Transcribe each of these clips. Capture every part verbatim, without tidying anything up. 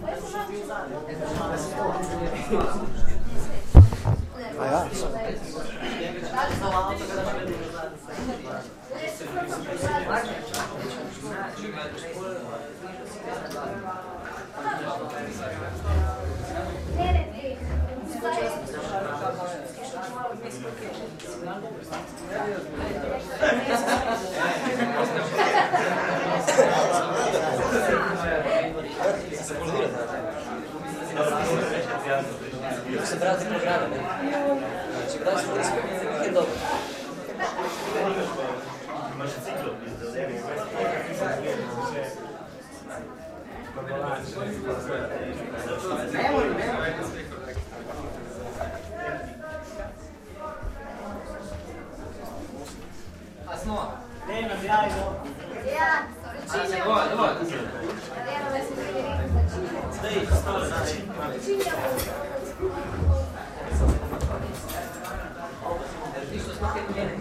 A ja. Se brati programe, ne? Če brati se tisko, je dobro. Imaš ciklo, A smo? Ne, nabijajmo. Ja, sorry. Dovolj, dovolj. Zdaj, stoj, Tisto smo kaj mene.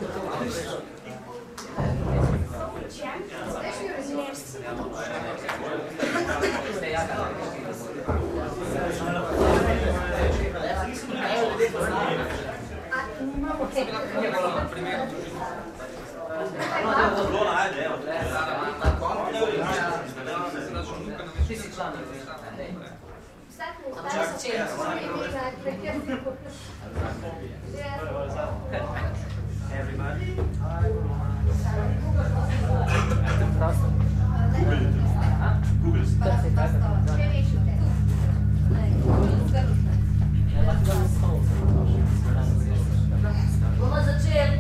Ti si član. Everybody. Google. Bomo začeli.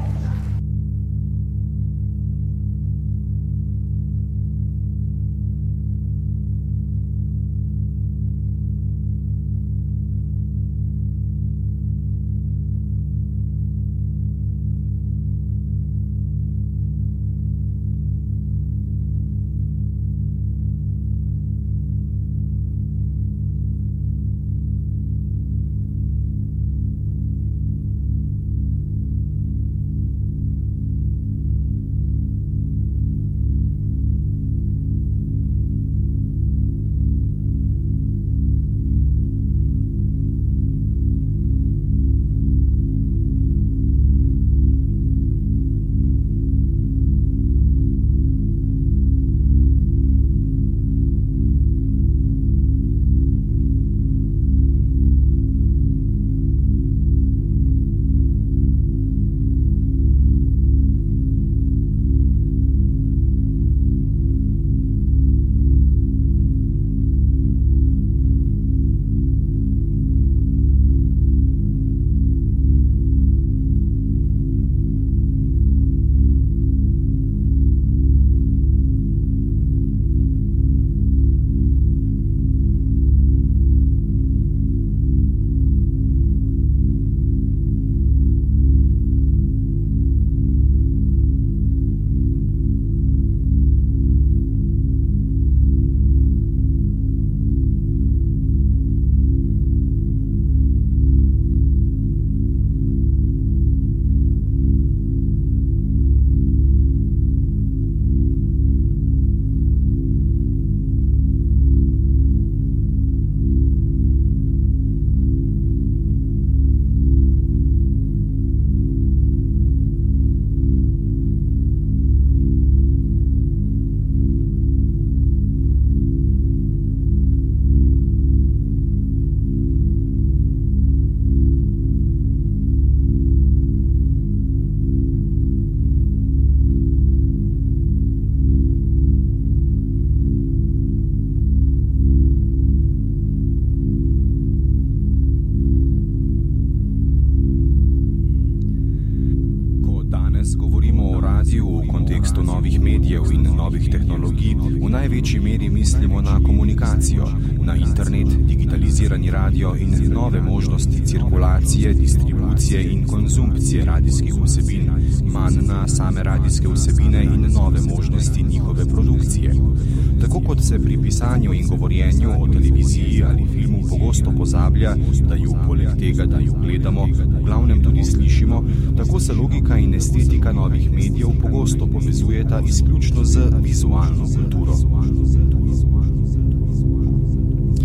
največji meri mislimo na komunikacijo, na internet, digitalizirani radio in nove možnosti cirkulacije, distribucije in konzumpcije radijskih vsebin, manj na same radijske vsebine in nove možnosti njihove produkcije. Tako kot se pri pisanju in govorjenju o televiziji ali filmu pogosto pozablja, da ju poleg tega, da ju gledamo, v glavnem tudi slišimo, tako se logika in estetika novih medijev pogosto povezujeta izključno z vizualno kulturo.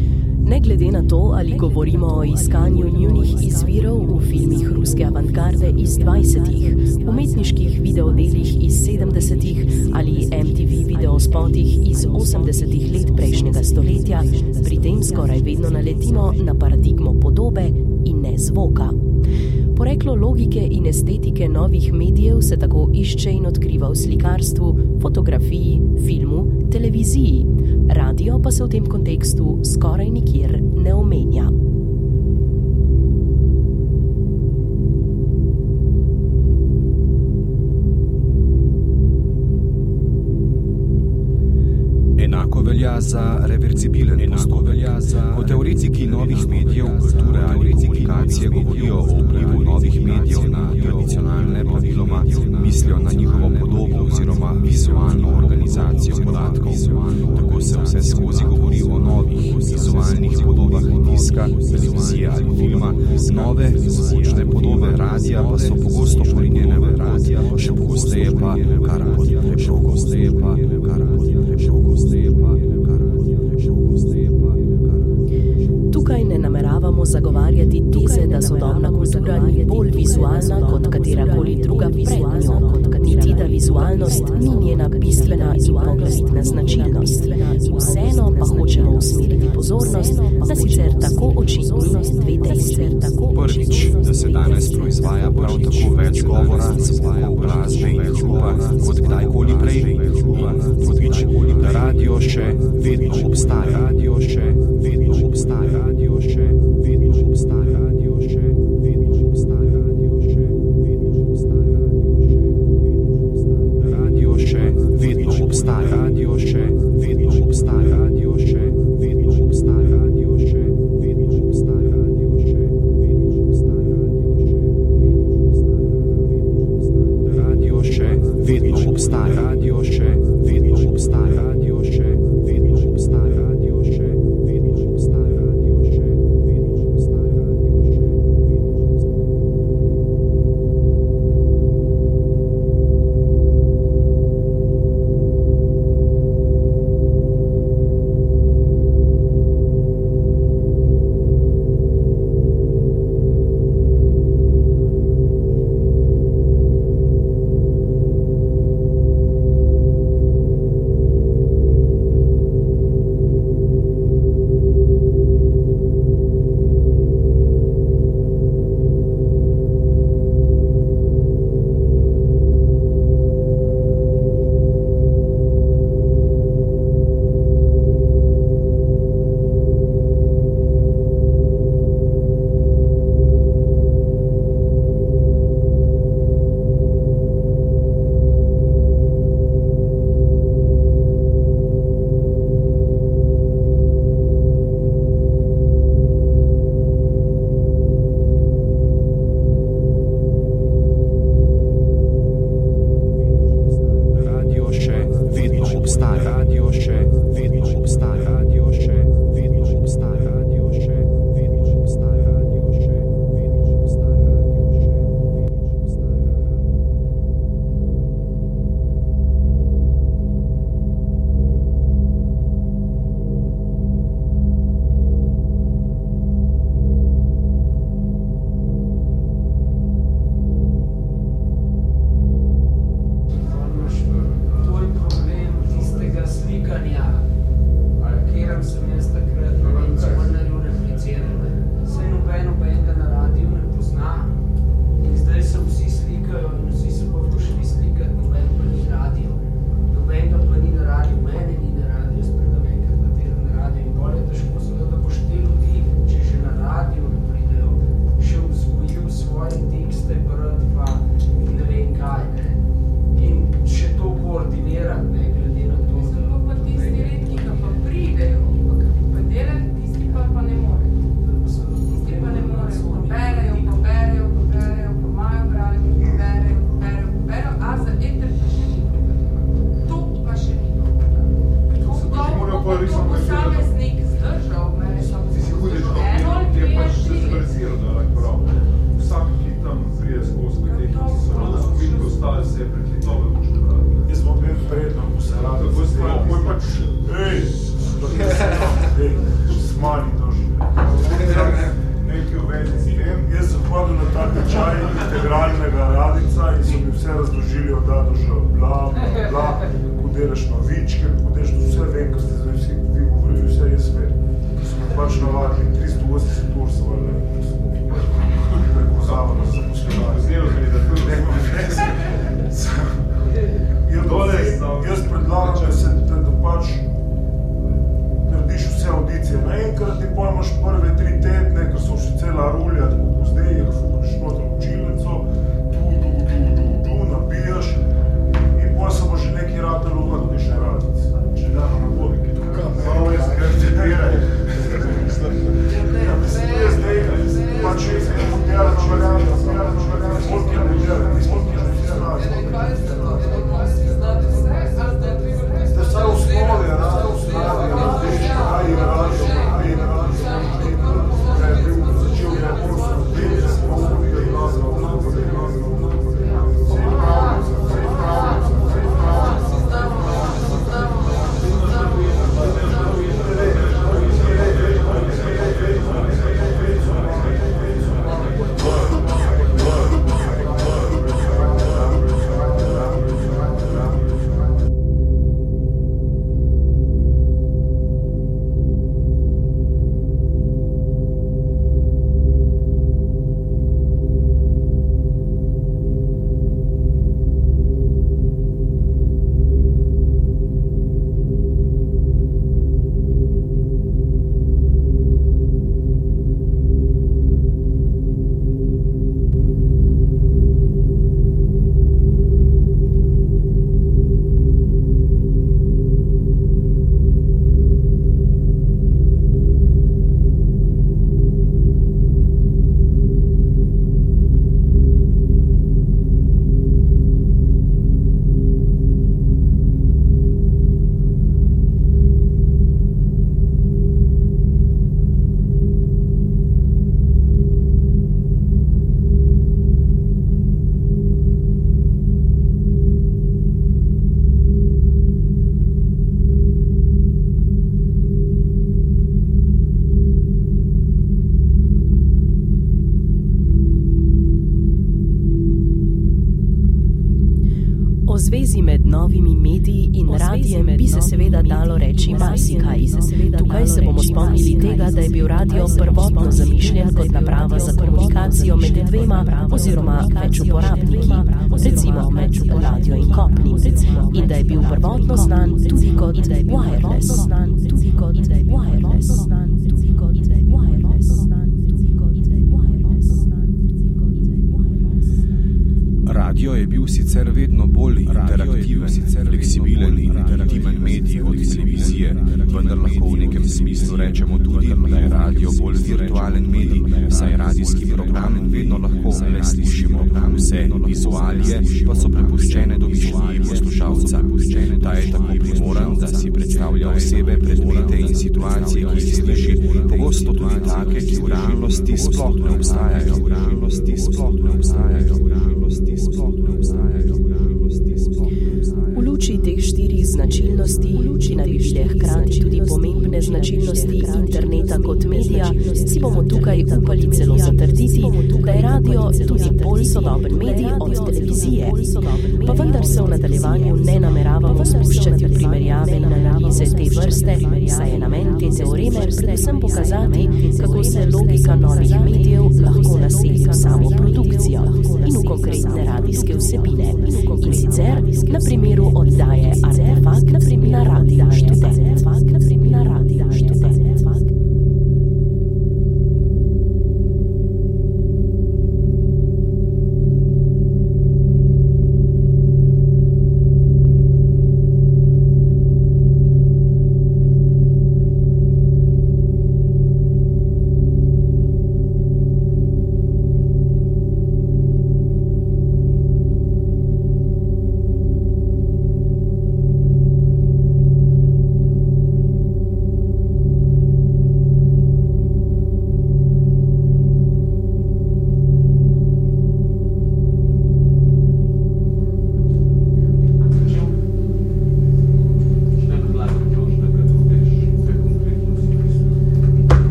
Ne glede na to, ali govorimo o iskanju njunih izvirov v filmih ruske avantgarde iz dvajsetih, umetniških videodelih iz sedemdesetih ali M T V videospotih iz osemdesetih let prejšnjega stoletja, pri tem skoraj vedno naletimo na paradigmo podobe in ne zvoka. Poreklo logike in estetike novih medijev se tako išče in odkriva v slikarstvu, fotografiji, filmu, televiziji. Radio pa se v tem kontekstu skoraj nikjer ne omenja. Enako velja za reverzibilen postopek. Ko teoretiki novih medijev, kulture ali komunikacije govorijo o vplivu novih medijev na tradicionalne, praviloma mislijo na njihovo podobo oziroma vizualno organizacijo podatkov. Tako se vse skozi govori o novih vizualnih podobah tiska, televizije ali filma. Nove zvočne podobe radija pa so pogosto porinjene v radija, še pogosteje pa kar pod, še pogosteje pa kar pod, še pogosteje pa kar pod, še pogosteje pa kar pod. Tukaj ne nameravamo zagovarjati teze, da sodobna kultura ni bolj vizualna kot katerakoli druga pred njo, niti da vizualnost ni njena bistvena in poglavitna značilnost. Vseeno pa hočemo usmeriti pozornost na sicer tako očitni dve dejstvi. Prvič, da se danes proizvaja prav tako več govora, spojov glasbe in hrupa kot kdajkoli prej. In drugič, da radio še vedno obstaja. Radio še vedno obstaja. Radio še vedno obstaja. Radio še vedno obstaja. Radio še vedno obstaja. Radio še vedno obstaja. Radio še vedno obstaja. Radio še vedno obstaja. Radio še vedno obstaja. Radio še vedno obstaja. Radio še vedno obstaja. Radio še vedno obstaja. Radio še vedno obstaja. Radio še pismani to že. Nekaj v vezi s tem. Jaz sem hodil na ta tečaj integralnega radica in so mi vse razložili od A do Ž, bla, bla, bla, kako delaš novičke, kako delaš to vse, vem, ko ste zdaj vsi vi govorili, vse jaz vem. So me pač navadili, tristo osemdeset ur so ali preko zavoda za zaposlovanje. Zdelo mi, da tu nema veze. Jaz predlagam, da se da, da pač narediš vse audicije naenkrat in potem imaš prve tri tedne, ker so še cela rulja, tako kot zdaj, ker fukaš noter učilnico, tu, tu, tu, tu, tu, nabijaš in potem se bo že neki ratel uvod, ki še radic. Če da na nabodike. Malo je skrtipiraj. Ja, mislim, to je zdaj, pač je zdaj moderno varianta, moderno varianta, spolki je moderno, spolki je moderno. Ste vsaj v osnovi, ja, vsaj v osnovi, ja, kaj je radio, kaj je radio, kaj je bil začel, ja, prosto, bil je spolki, je radio, radio, radio, vse je pravnica, vse je pravnica, vse je zvezi med novimi mediji in radijem bi se seveda dalo reči marsikaj. Tukaj se bomo spomnili tega, da je bil radio prvotno zamišljen kot naprava za komunikacijo med dvema oziroma več uporabniki, recimo med radio in kopnim, in da je bil prvotno znan tudi kot wireless. Radio je bil sicer vedno bolj interaktiven, fleksibilen in intimen medij od televizije, vendar lahko v nekem smislu rečemo tudi, da je radio bolj virtualen medij, saj radijski program vedno lahko le slišimo, vse vizualije pa so prepuščene domišljiji poslušalca. Ta je tako primoran, da si predstavlja osebe, predmete in situacije, ki jih sliši, pogosto tudi take, ki v realnosti sploh ne obstajajo. V realnosti sploh ne obstajajo. V realnosti sploh ne obstajajo. V luči teh štirih značilnosti, ki naj bi bile hkrati tudi pomembne značilnosti interneta kot medija, si bomo tukaj upali celo zatrditi, da je radio tudi bolj sodoben medij od televizije. Pa vendar se v nadaljevanju ne nameravamo spuščati v primerjave in analize te vrste, saj je namen te teoreme predvsem pokazati, kako se logika novih medijev lahko naseli v samo produkcijo in v konkretne radijske vsebine. In sicer na primeru oddaje Artefakt na Radio Študent. Na Radio Študent.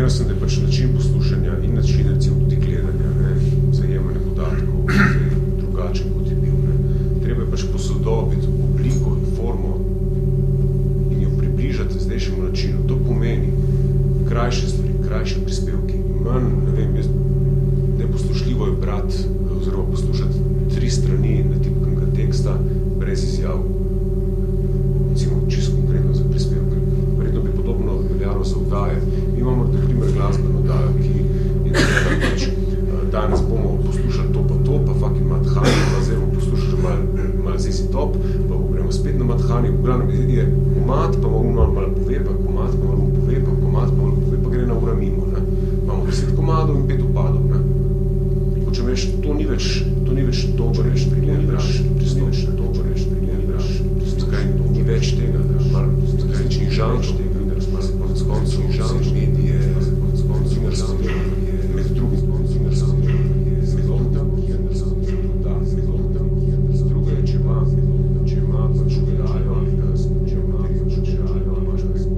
Zmeren sem, da je pač način poslušanja in način recimo tudi gledanja, ne, zajemanja podatkov, drugačen kot je bil. Ne. Treba je pač posodobiti obliko in formo in jo približati zdajšnjemu načinu. To pomeni krajše stvari, krajše prispevki, manj, ne vem, jaz, neposlušljivo je brati oziroma poslušati tri strani natipkanega teksta brez izjav, recimo čisto konkretno za prispevke. Verjetno bi podobno veljalo za oddaje. Mi imamo, na primer, glasbeno oddajo, ki je treba pač, danes bomo poslušali to pa to, pa fucking Madhani, pa zdaj bomo poslušali malo mal Zesi Top, pa gremo spet na Madhani, v glavnem je komat, pa malo malo mal pove, pa komat, pa malo pove, pa komat, pa malo pove, pa gre na ura mimo. Ne. Imamo deset komadov in pet upadov. Ne. Hočem reči, to ni več, to ni več dober reč, to ni več pristop, dober reč, to ni več, zakaj ni več tega, malo različnih žanrov, malo konec koncev žanrov, medije, konec koncev žanrov, med drugim koncev žanrov, med drugim, da, z drugo je, če ima, če ima pač uvedajo, če ima pač uvedajo, imaš pač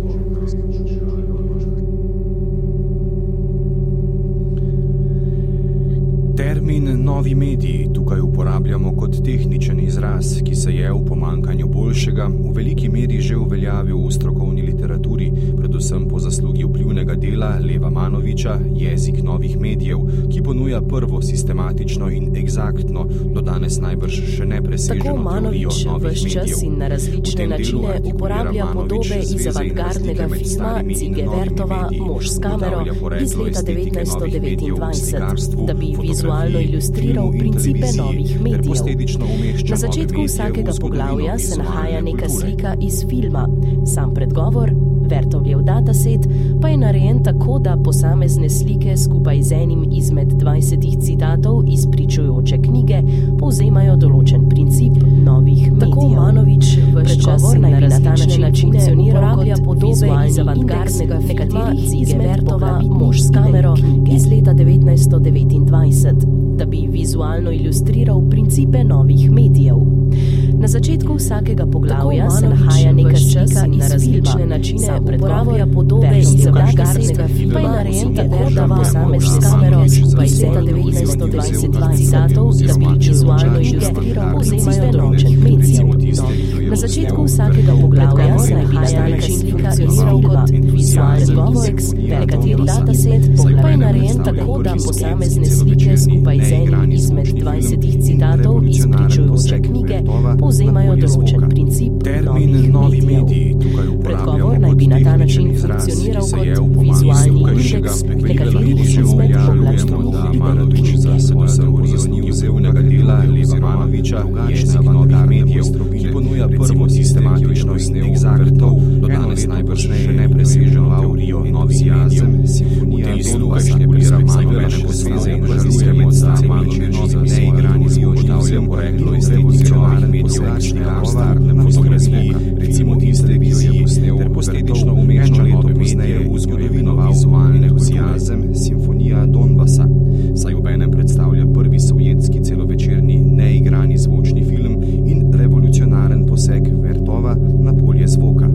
Termin novi mediji tukaj uporabljamo kot tehničen izraz, ki se je v pomanjkanju boljšega v veliki meri že uveljavil v strokovni literaturi, predvsem po zaslugi vplivnega dela Leva Manoviča Jezik novih medijev, ki ponuja prvo sistematično in eksaktno, do danes najbrž še nepreseženo teorijo novih medijev. In na različne načine uporablja podobe iz avantgardnega filma Cige Vertova Mož s kamero iz leta devetnajststo devetindvajset, da bi vizualno ilustriral principe novih medijev. Na začetku vsakega poglavja se nahaja neka slika iz filma. Sam predgovor, Vertovljev dataset, pa je narejen tako, da posamezne slike skupaj z enim izmed dvajsetih citatov iz pričujoče knjige povzemajo določen princip novih medijev. Tako Manovič predgovor naj bi na ta način uporablja podobe iz avantgardnega filma Cige Vertova Mož s kamero iz leta devetnajststo devetindvajset, da bi vizualno ilustriral principe novih medijev. Na začetku vsakega poglavja se nahaja neka slika iz različne načine uporablja podobe iz avantgardnega filma, pa je narejen tako, da posamezne kamero skupaj z leta devetnajststo dvajset citatov, da bi vizualno ilustriral povzemajo določen medijev. Na začetku vsakega poglavja se nahaja neka slika iz filma, vizualni govor, nekateri dataset, pa je narejen tako, da posamezne slike skupaj z enim izmed dvajsetih citatov iz pričujoče knjige povzemajo določen princip novih medijev. Predgovor naj bi na ta način funkcioniral kot vizualni indeks nekaterih izmed poglavij. Manovič za predvsem po zaslugi vplivnega dela Leva Manoviča Jezik novih medijev, ki ponuja prvo sistematično in eksaktno, do danes najbrž še nepreseženo teorijo novih medijev. V tem delu artikulira Manovič zveze in razlike med samimi novimi neigrani zvočavljem poreklo iz revolucionarnih posledičnih avstarne fotografiji, recimo tiste viziji, ter posledično umešča leto pozneje v zgodovino vizualni entuziazem Simfonija Donbasa, saj obenem predstavlja prvi sovjetski celovečerni neigrani zvočni film in revolucionaren poseg Vertova na polje zvoka.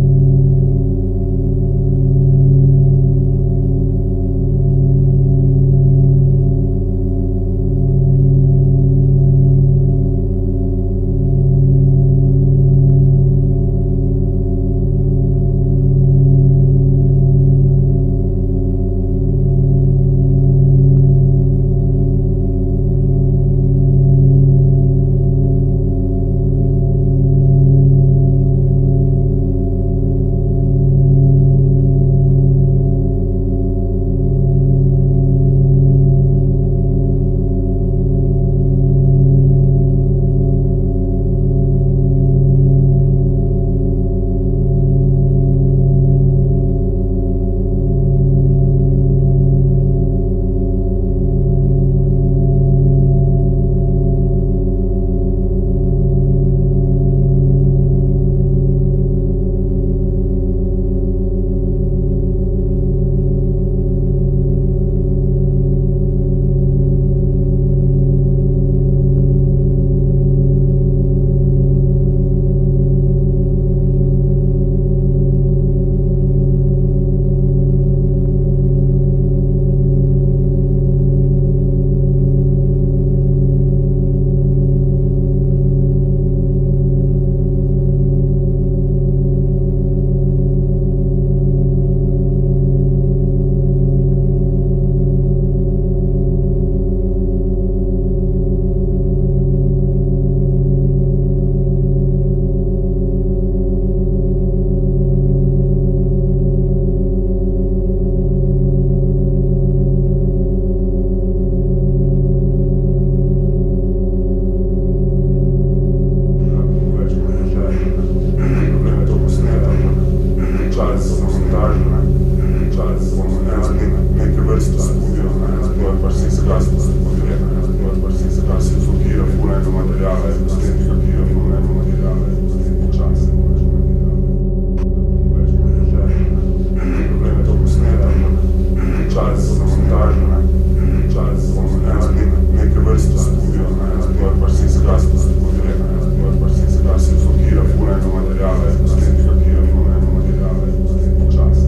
čas za montažo, čas za neke vrste studio, stvar pač se izkrasno studio, stvar pač se izkrasno fokira fulajno materijale, s tem fokira fulajno materijale, čas.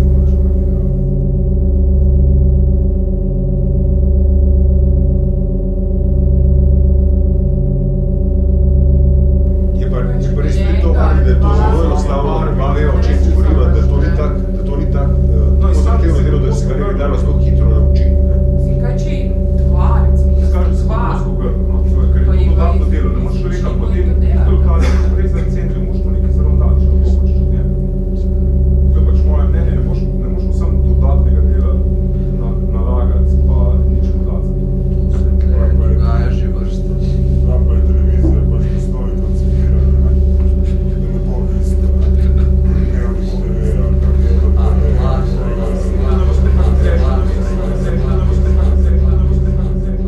Je pa res pri to, da je to zelo enostavno, da vejo, o čem govoriva, da to ni tak, da to ni tak, tako zahtevno delo, da se ga ne bi dalo tako hitro naučiti. Kaj če dva, recimo, Kaže se dva, pa no, ker je to dodatno delo, ne moraš človeka potem tolkati, da res za centri, moraš to nekaj zelo dati, če lahko pač čez njega. To je pač moje mnenje, ne moraš, ne moraš vsem dodatnega dela na, nalagati, pa nič podati za to. Tu se tle dogaja že vrsto. Ja, pa je televizija pač postoji koncipirana, da ne bo isto, ne bo T V, ali kak je to T V. Da ne boste pa zrešli, da ne boste pa zrešli, da ne boste pa zrešli, da ne boste pa zrešli.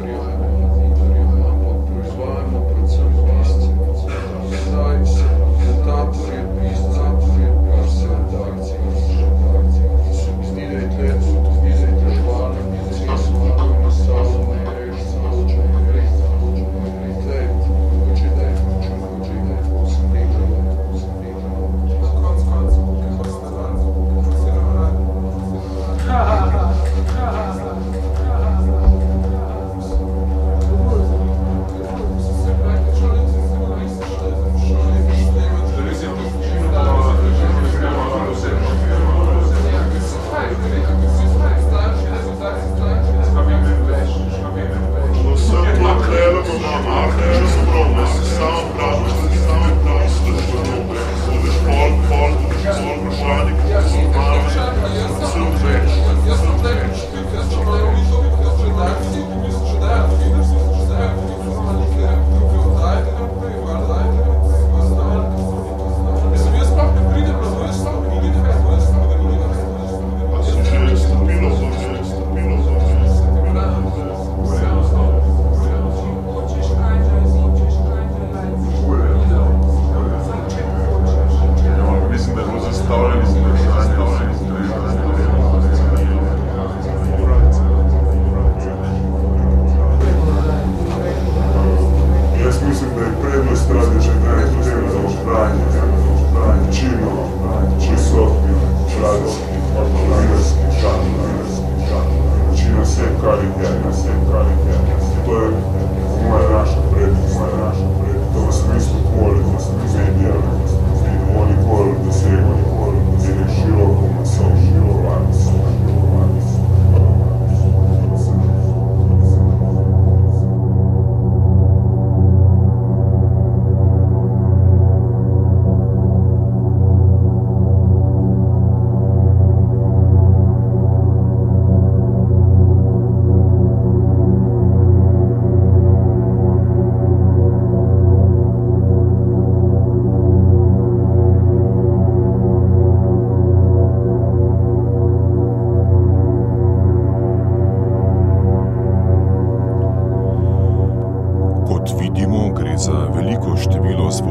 Zdaj se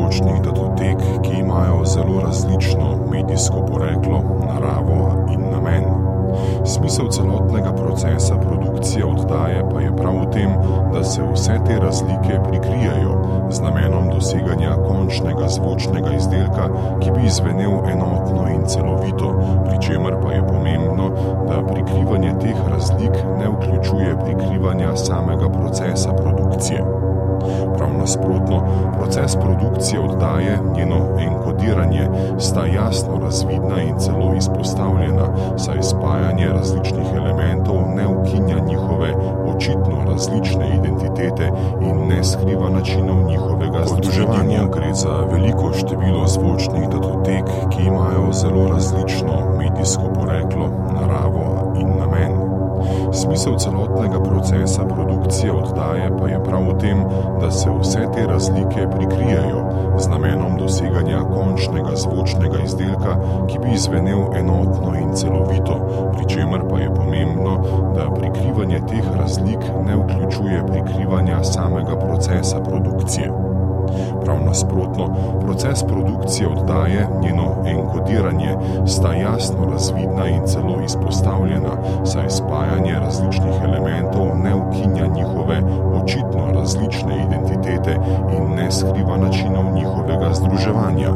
zvočnih datotek, ki imajo zelo različno medijsko poreklo, naravo in namen. Smisel celotnega procesa produkcije oddaje pa je prav v tem, da se vse te razlike prikrijejo z namenom doseganja končnega zvočnega izdelka, ki bi zvenel enotno in celovito, pri čemer pa je pomembno, da prikrivanje teh razlik ne vključuje prikrivanja samega procesa produkcije. Prav nasprotno, proces produkcije oddaje, njeno enkodiranje, sta jasno razvidna in celo izpostavljena, saj spajanje različnih elementov ne ukinja njihove očitno različne identitete in ne skriva načinov njihovega združevanja. Gre za veliko število zvočnih datotek, ki imajo zelo različno medijsko poreklo, naravo in namen. Smisel celotnega procesa produkcije oddaje pa je prav v tem, da se vse te razlike prikrijejo z namenom doseganja končnega zvočnega izdelka, ki bi zvenel enotno in celovito, pri čemer pa je pomembno, da prikrivanje teh razlik ne vključuje prikrivanja samega procesa produkcije. Prav nasprotno, proces produkcije oddaje, njeno enkodiranje, sta jasno razvidna in celo izpostavljena, saj spajanje različnih elementov ne ukinja njihove očitno različne identitete in ne skriva načinov njihovega združevanja.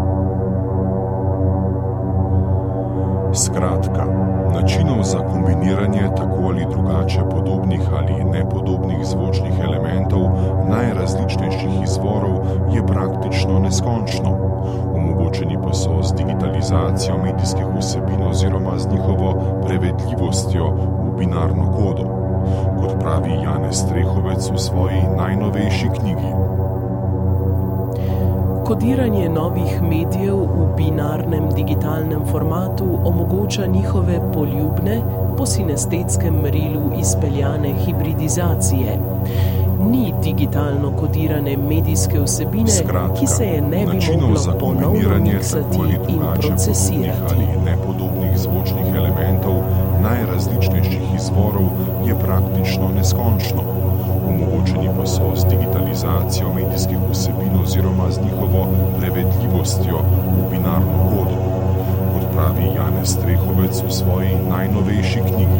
Skratka, načinov za kombiniranje tako ali drugače podobnih ali nepodobnih zvočnih elementov najrazličnejših izvorov je praktično neskončno. Omogočeni pa so z digitalizacijo medijskih vsebin oziroma z njihovo prevedljivostjo v binarno kodo, kot pravi Janez Strehovec v svoji najnovejši knjigi. Kodiranje novih medijev v binarnem digitalnem formatu omogoča njihove poljubne, po sinestetskem merilu izpeljane hibridizacije. Ni digitalno kodirane medijske vsebine, Skratka, ki se je ne bi moglo ponovno miksati in procesirati. Ali nepodobnih zvočnih elementov najrazličnejših izvorov je praktično neskončno. Omogočeni pa so z digitalizacijo medijskih vsebin oziroma z njihovo prevedljivostjo v binarno kodo, kot pravi Janez Strehovec v svoji najnovejši knjigi.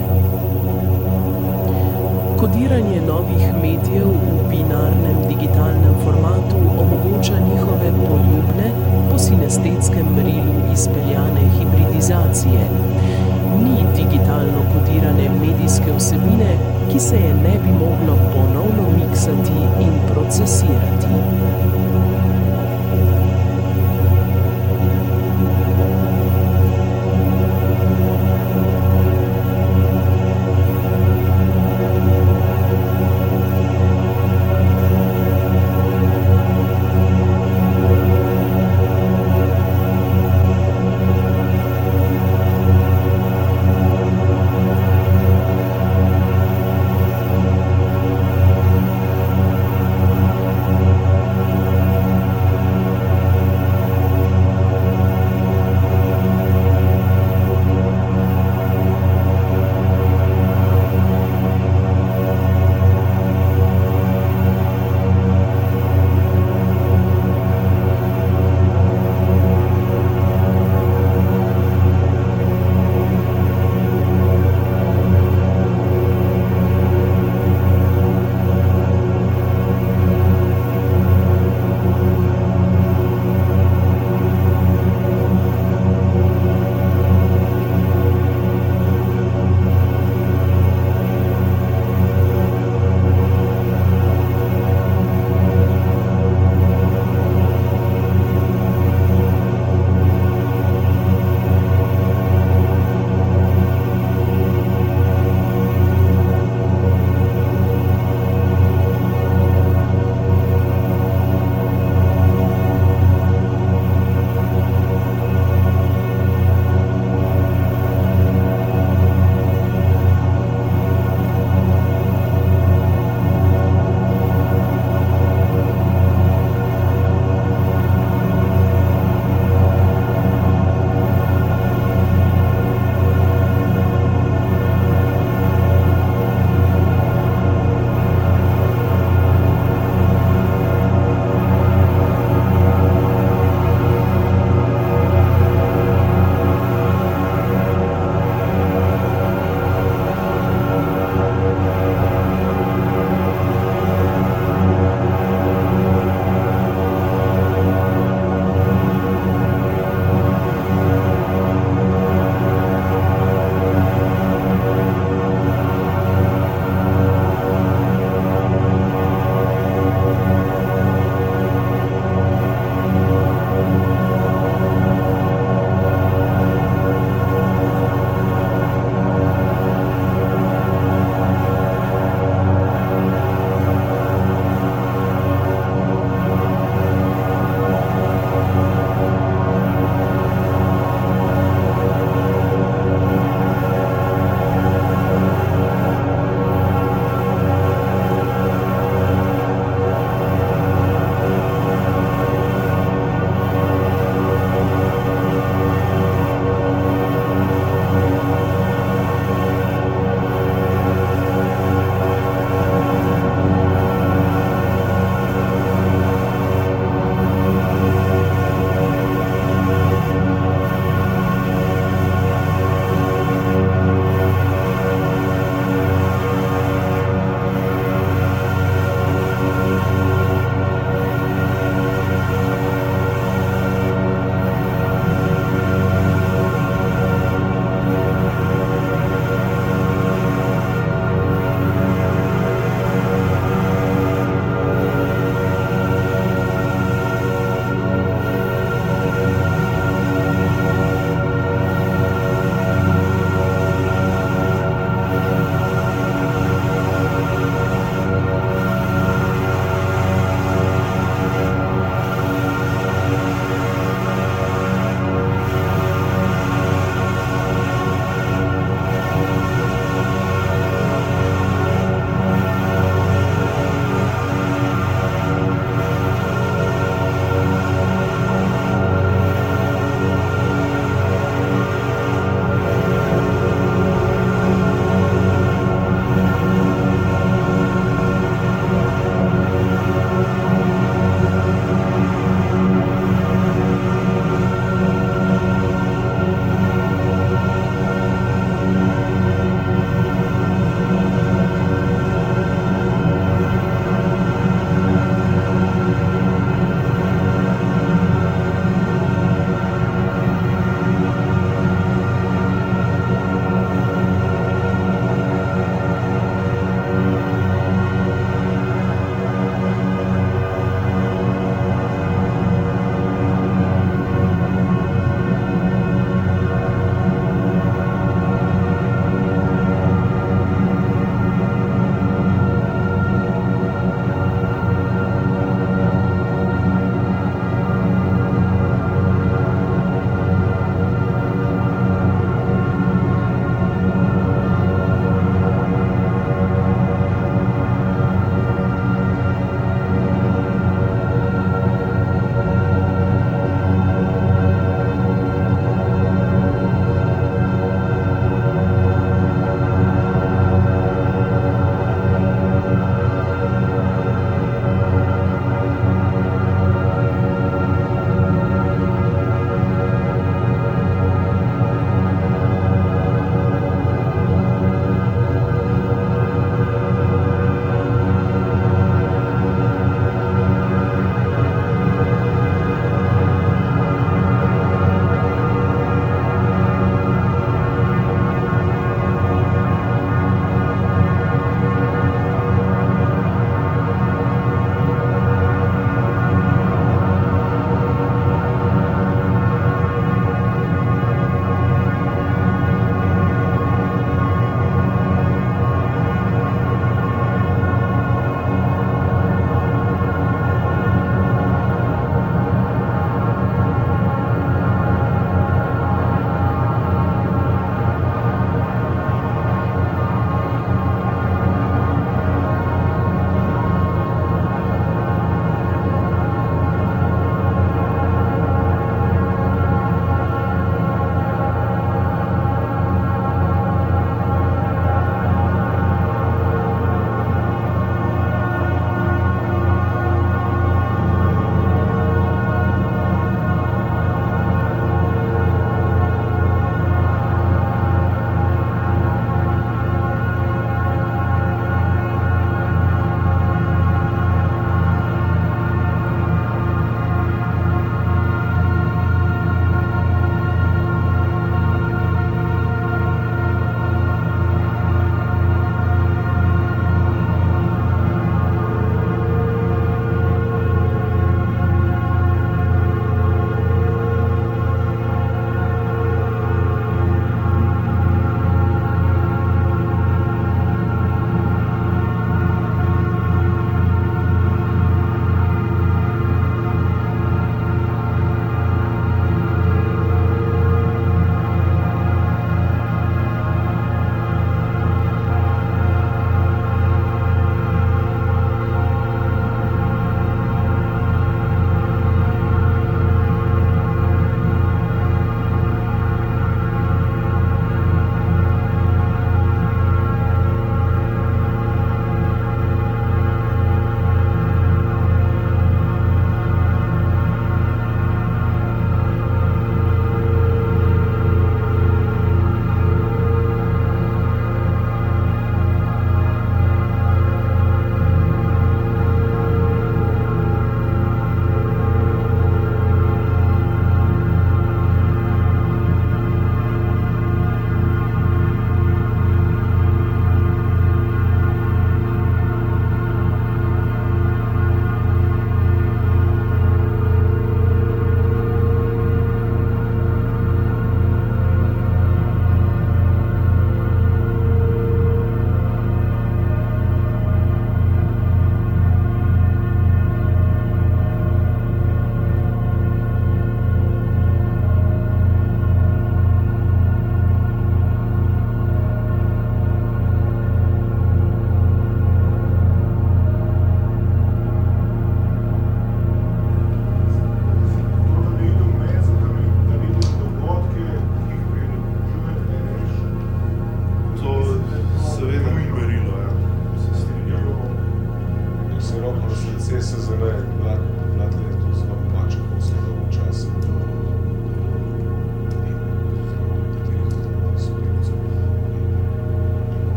Kodiranje novih medijev v binarnem digitalnem formatu omogoča njihove poljubne, po sinestetskem merilu izpeljane hibridizacije. Ni digitalno kodirane medijske vsebine, ki se je ne bi moglo ponovno miksati in procesirati.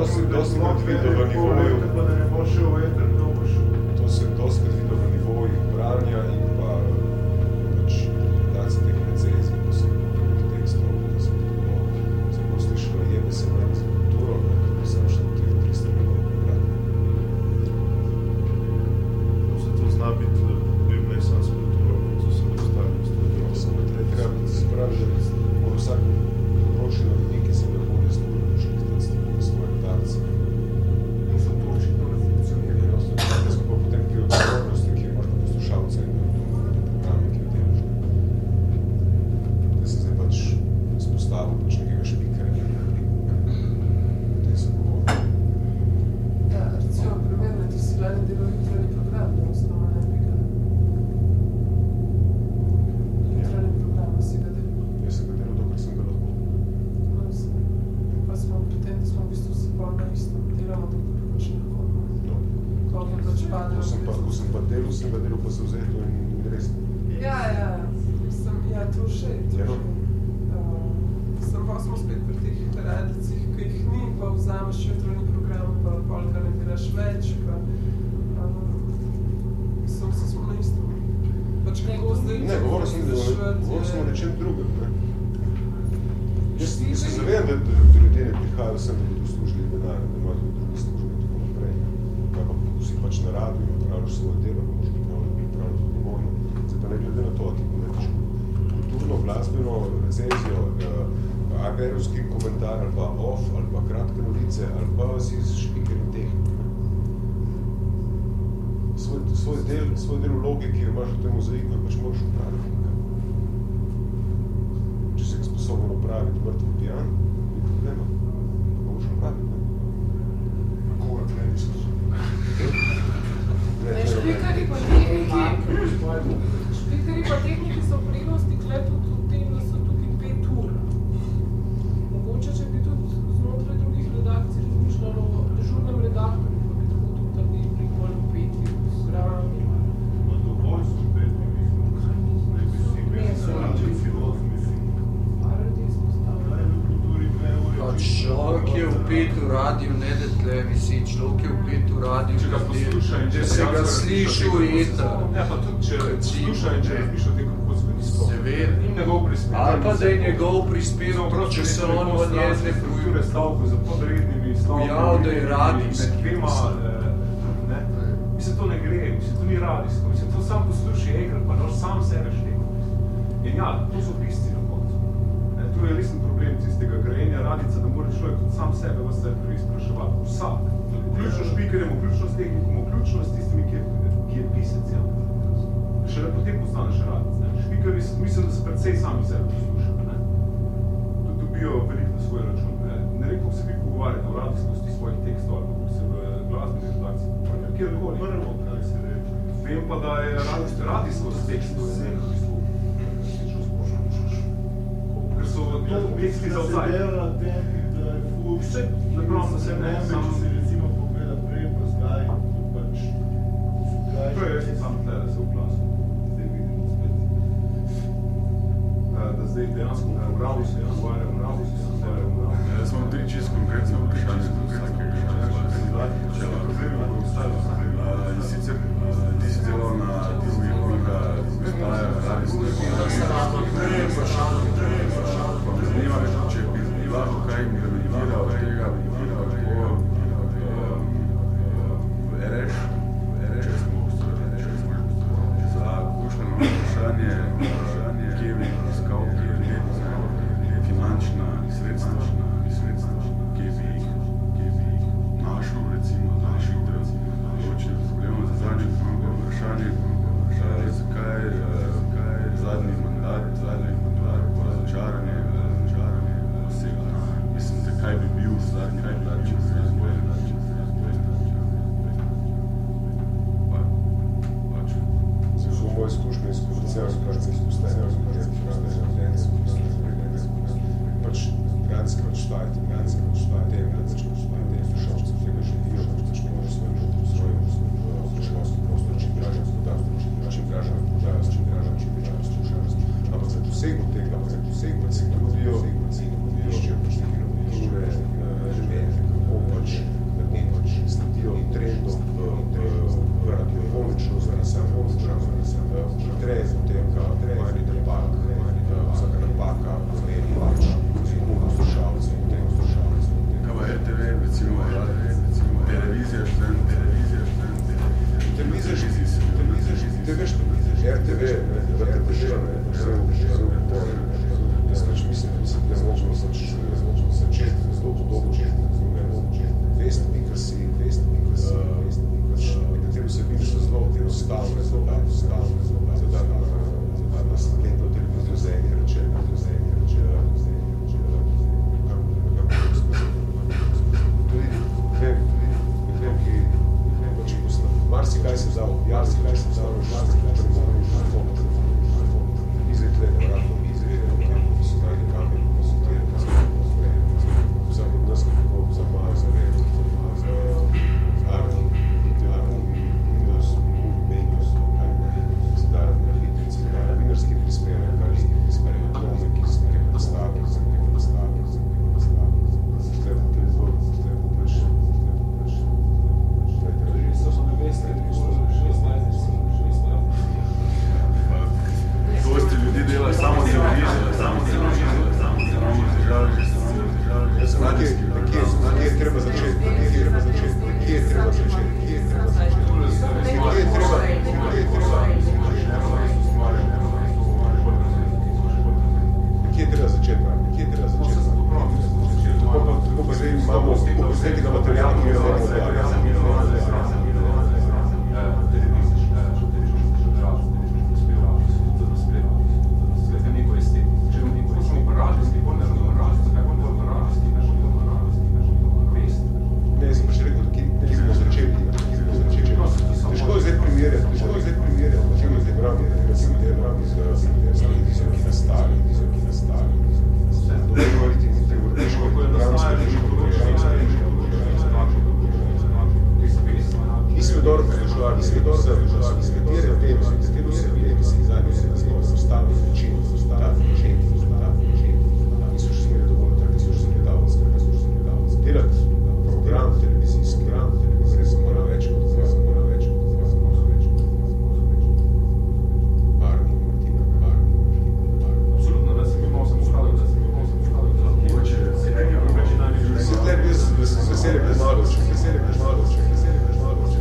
dosti, dosti krat videl v nivoju, pa da ne bo šel veter, to bo šel. To se dosti krat videl v nivojih branja in pa pač daci teh recenzij, ko sem tekstov, da sem tako, sem ko slišala, jebe se meni za kulturo, da sem šel v teh tristo milijonov prebrati. Se to zna biti, da bi ne sam s kulturo, to sem postavljal s to. Samo tle treba se pravi, da mora vsak področje narednik, ki se ne bolje zelo učiti, da ste bili svoje darce. In so to očitno ne funkcionira. Da smo pa potem pri odgovornosti, ki imaš pa poslušalce in programe, ki jo delaš. Da se zdaj pač spostavil pač nekega špikarja, da se govoril. Ja, recimo primerno, ti si glavni delal jutranji program, da osnova ne bi ga. Jutranji program, si ga delal. Jaz sem ga delal, dokaj sem ga lahko. Pa smo pri tem, da smo v bistvu vsi pol na istem delamo, tako da pač lahko. Koliko je pač padel. Ko sem pa, ko sem pa delal, sem ga delal pa zavzeto in resno. Ja, ja, sem, ja, to še, to Ja, no. še. Uh, sem pa smo spet pri teh radicih, ki jih ni, pa vzameš jutranji program, pa polka ne delaš več, pa um, sem se smo na istem. Pač kako zdaj... Ne, govoril sem, da govoril sem o nečem drugem, ne. Jaz se zavedam, da, da ljudje ne prihajajo sem, da bodo služili denar, da imajo tudi druge službe in tako naprej. Kaj pa si pač na radiju, opravljaš svoje delo, ne možeš opravljati odgovorno. Zdaj pa ne glede na to, ti pometiš kulturno, glasbeno recenzijo, uh, agerovski komentar ali pa off, ali pa kratke novice, ali pa si špiker in tehnik. Svoj, svoj, del, svoj del vloge, ki jo imaš v tem mozaiku, je pač moraš upraviti. Če si sposoben upraviti mrtvo pijan, ni problema. Pa moraš upraviti, ne? Koga ne bi sposoben. Ne, špikarji pa tehniki, špikarji pa tehniki so v prednosti tule tudi v tem, da so tukaj pet ur. Mogoče, če bi tudi znotraj drugih redakcij razmišljalo o dežurnem redaktorju, pa bi tako tudi naredili preko ali peti program. Ma dovolj so peti, mislim, ne bi si peti, račun filoz, mislim. A radi izpostavljamo. Kaj je v kulturi dve ure? Pač človek je vpet v radiju, ne da tle visi, človek je vpet v radiju, Če ga posluša in če se ga sliši v eter. Ja, pa tudi če posluša in če razmišlja o tem, kako zveni sploh. Seveda. In njegov prispevek. Ali pa da je njegov prispevek, če se on v njej ne strukture stavkov za podrednimi stavkami. Pojav, da je radijski. Med dvema, ne. Mislim, to ne gre, mislim, to ni radijsko. Mislim, to sam posluši enkrat, pa daš sam sebe šteko. In ja, to so pisci na koncu. Ne, to je resen problem tistega grajenja radica, da mora človek tudi sam sebe v sebi preizpraševati. Vsak. Vključno špikerjem, vključno s tehnikom, vključno s tistimi, ki je, ki je pisec. Ja. Šele potem postaneš radic. Ne. Špikerji, mislim, da se predvsej sami sebe poslušajo. Ne. Tudi dobijo veliko na svoj račun. Ne, ne vem, kako se vi pogovarjate o radijskosti svojih tekstov, ali kako se v glasbeni redakciji pogovarjate. Kjerkoli. Prvo, kaj se reče. Vem pa, da je radijskost tekstov. Ne, v bistvu. Ker so to teksti za vzaj. Vse, naprav, da se ne sam... Če si recimo pogleda prej pa zdaj, pač... To je sam tle, da se vplasil. Zdaj vidimo spet. Da zdaj dejansko v programu se razgovarjam, v programu se razgovarjam. Ja, smo tri čisto konkretno vprašanje, in sicer ti si delal na drugi vlika postaje radijsko. Pa me zanima, če bi lahko kaj interveniral od tega, si, vestnik, da si, vestnik, nekatere vsebine so zelo enostavne, zelo enostavne, zelo enostavne, na spletno televizijo za eni reče, za eni reče, za eni reče, kako skozi. Tudi, vem, vem, ki, pač posla, marsikaj se vzal, marsikaj se vzal, marsikaj se vzal, izredle, vratno, izredle, ki so dali kamer, ki so tjeri, ki so tjeri, vsak od nas kako za malo zavedati, za arni, arni, minus, menjus, kaj ne, zdar, naritici, vinarski prispevek, ali prispevek, dome, ki se nekaj nastavi, se nekaj nastavi, se nekaj nastavi, zdaj bo televizor, zdaj bo pač, zdaj bo pač, zdaj bo pač, so so neveste, dosti ljudi dela samo televizijo, samo televizijo, samo televizijo. Kje je treba začeti? Kje je treba začeti? Kje je treba začeti? Kje je treba začeti? Kje je treba? Kje je treba? Kje je treba začeti? Kje je treba začeti? Tako pa zdaj imamo posvetnega materijala, ki je zelo Ne, sem pa še rekel, da smo začeli, težko je zdaj primerjati, težko je zdaj primerjati, relativni diagrami, relativni diagrami z televizijo, ki nastavi, televizijo, ki nastavi. Dobro govoriti, težko je programska težko, Mislim, dobro prišla, mislim, dobro prišla, iz katere teme, iz katere vse teme si zadnje se nazivamo, postavni način, postavni način, postavni način, in so še smeri dovolj, tako so še smedavalske, tako so še smedavalske. Delati program televizijski, program televizijski, se mora več kot dva, se mora več kot dva, se mora več kot dva, se mora več kot dva. Arni, Martina, Arni, Martina, Arni. Absolutno, da sem imel sem ustavil, da sem imel sem ustavil, da lahko veče, se nekaj več največ. Se tle bi z veseljem premaroček, veseljem premaroček, veseljem premaroček.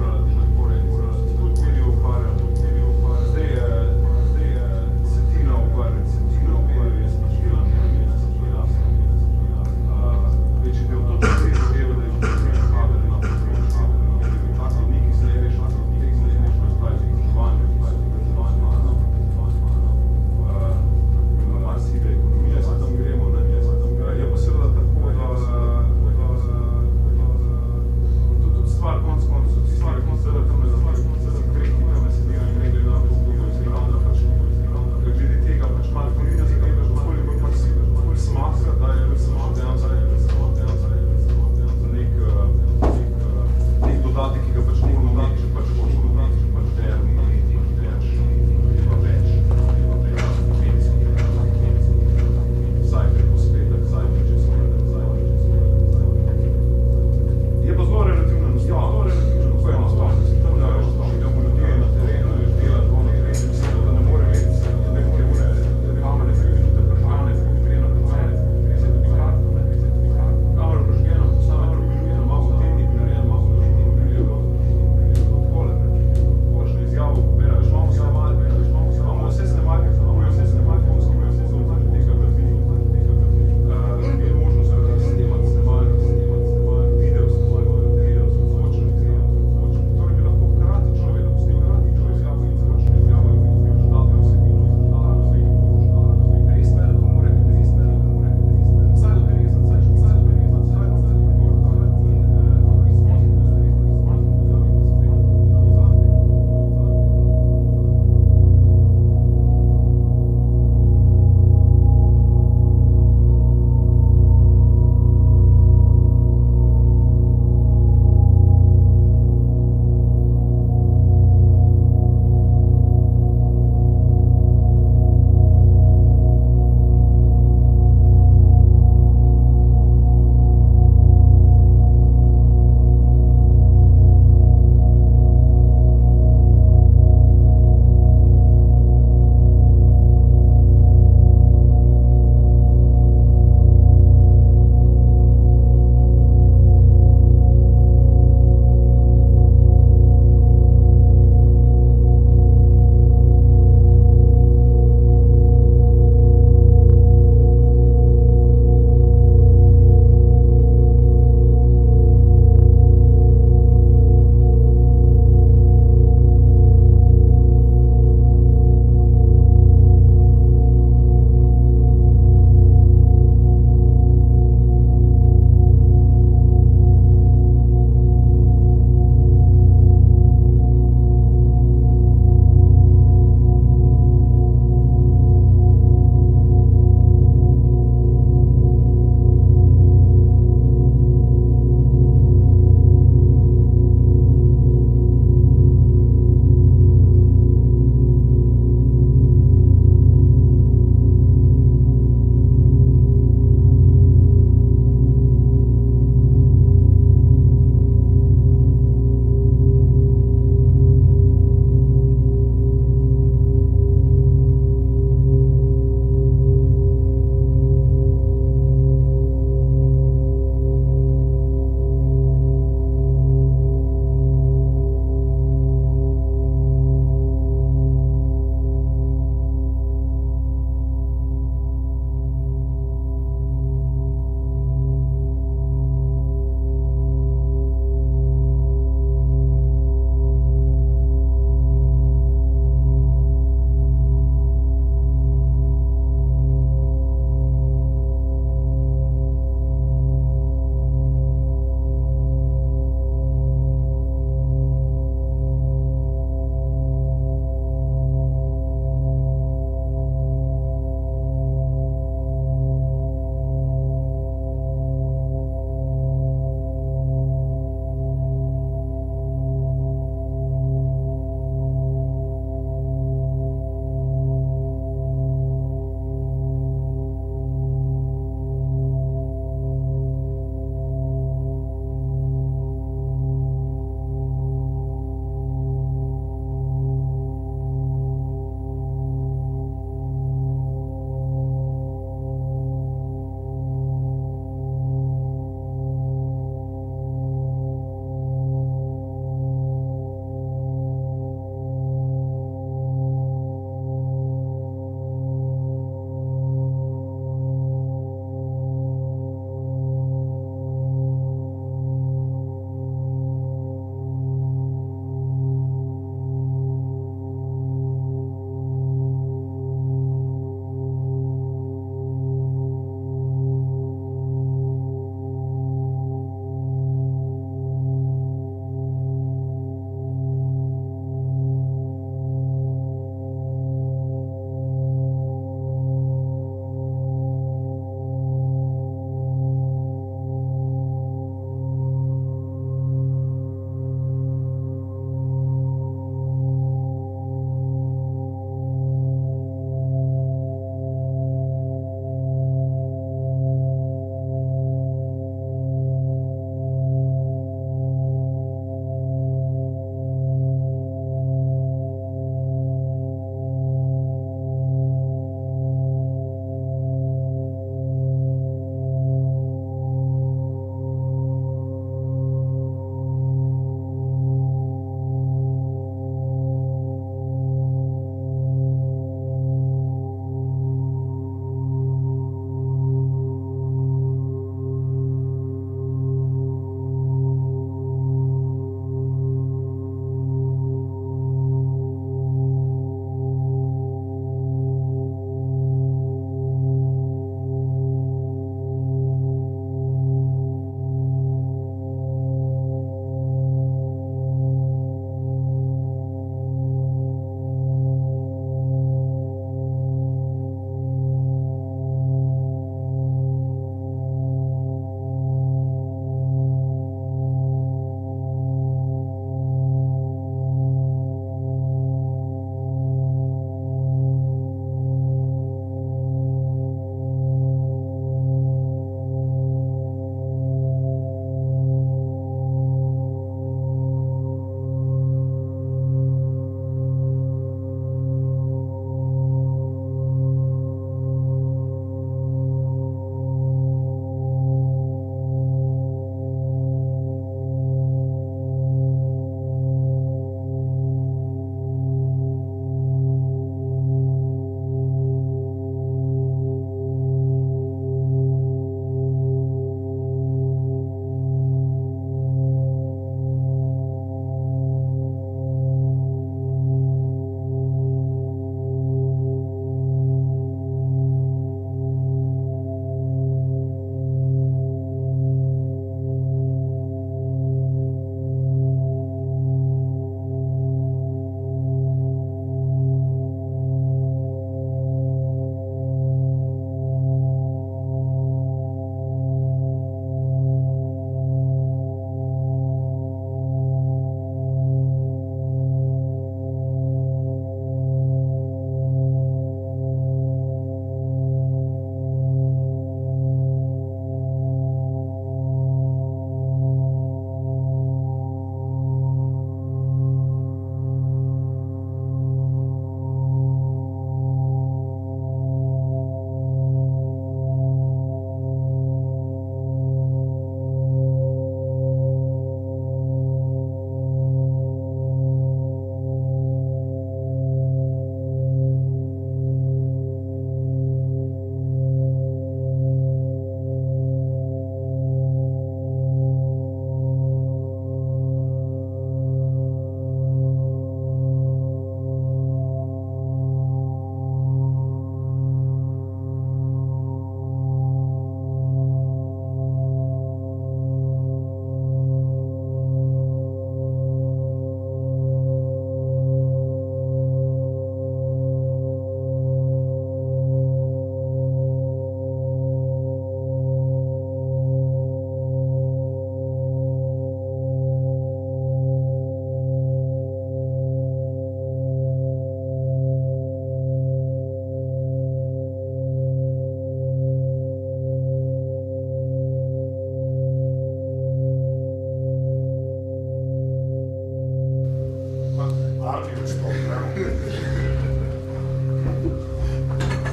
Zdaj, zdaj, Cetinov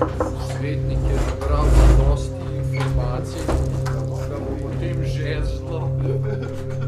Svetnik je nabral dosti informacij, da bo potem žezlo.